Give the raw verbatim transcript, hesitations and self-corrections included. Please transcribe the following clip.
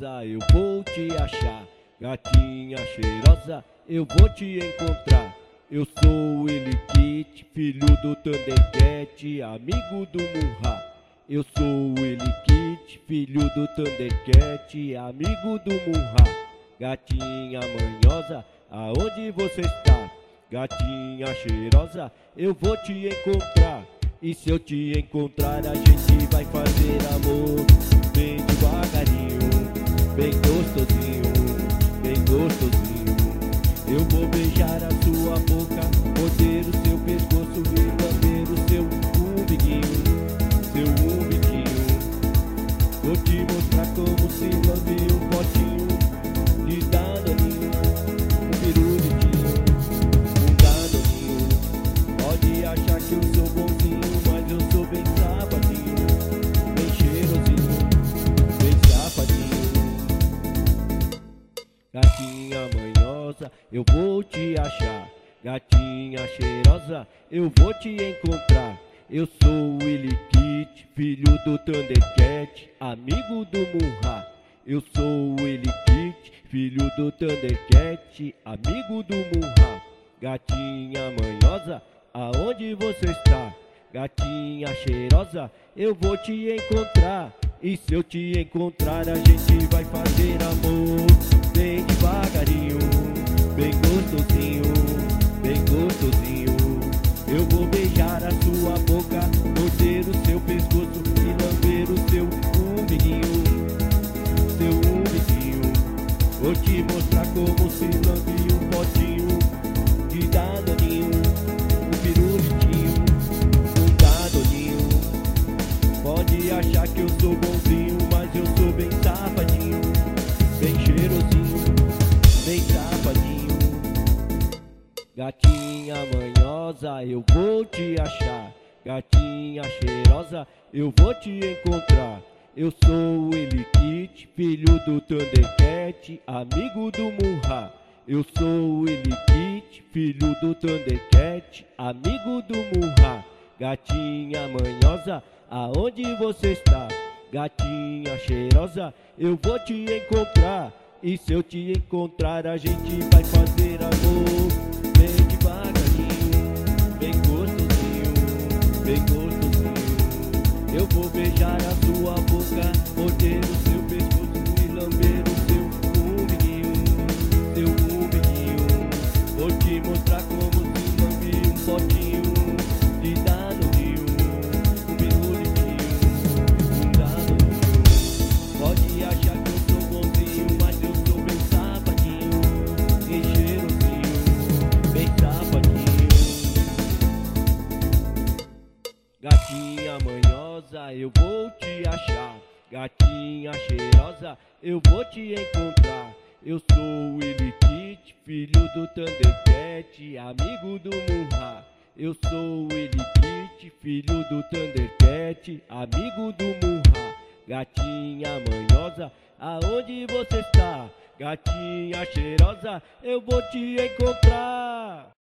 manhosa, eu vou te achar. Gatinha cheirosa, eu vou te encontrar. Eu sou o Elikit, filho do Thundercat, amigo do Munra. Eu sou o Elikit, filho do Thundercat, amigo do Munra. Gatinha manhosa, aonde você está? Gatinha cheirosa, eu vou te encontrar. E se eu te encontrar, a gente vai fazer amor bem devagarinho, bem gostosinho, bem gostosinho. Eu vou beijar a sua boca, morder o seu pescoço e lamber o seu umbiguinho, seu umbiguinho. Vou te mostrar como se lambe um potinho de danoninho, um pirulitinho, um danoninho. Pode achar que eu sou bonzinho, mas eu sou bem safadinho, bem cheirosinho, bem safadinho. Gatinha manhosa, eu vou te achar. Gatinha cheirosa, eu vou te encontrar. Eu sou o Elikit, filho do Thundercat, amigo do Munra. Eu sou o Elikit, filho do Thundercat, amigo do Munra. Gatinha manhosa, aonde você está? Gatinha cheirosa, eu vou te encontrar. E se eu te encontrar, a gente vai fazer amor bem devagarinho, bem gostosinho, bem gostosinho. Eu vou beijar a sua boca, morder o seu pescoço e lamber o seu umbiguinho, seu umbiguinho. Vou te mostrar como se lambe um potinho de danoninho, um pirulitinho, um danoninho. Pode achar que eu sou bonzinho, mas eu sou bem safadinho, bem cheirosinho, bem safadinho. Gatinha manhosa, eu vou te achar. Gatinha cheirosa, eu vou te encontrar. Eu sou o Elikit, filho do Thundercat, amigo do Munra. Eu sou o Elikit, filho do Thundercat, amigo do Munra. Gatinha manhosa, aonde você está? Gatinha cheirosa, eu vou te encontrar. E se eu te encontrar, a gente vai fazer amor bem devagarinho, bem gostosinho, bem gostosinho. Eu vou beijar a sua boca, morder o seu pescoço e lamber o seu umbiguinho, seu umbiguinho. Vou te mostrar como se lambe um potinho de danoninho, um pirulitinho, um danoninho. Pode achar que eu sou bonzinho, mas eu sou bem safadinho, bem cheirosinho, bem safadinho. Gatinha manhosa, eu vou te achar. Gatinha cheirosa, eu vou te encontrar. Eu sou o Elikit, filho do Thundercat, amigo do Munra. Eu sou o Elikit, filho do Thundercat, amigo do Munra. Gatinha manhosa, aonde você está? Gatinha cheirosa, eu vou te encontrar.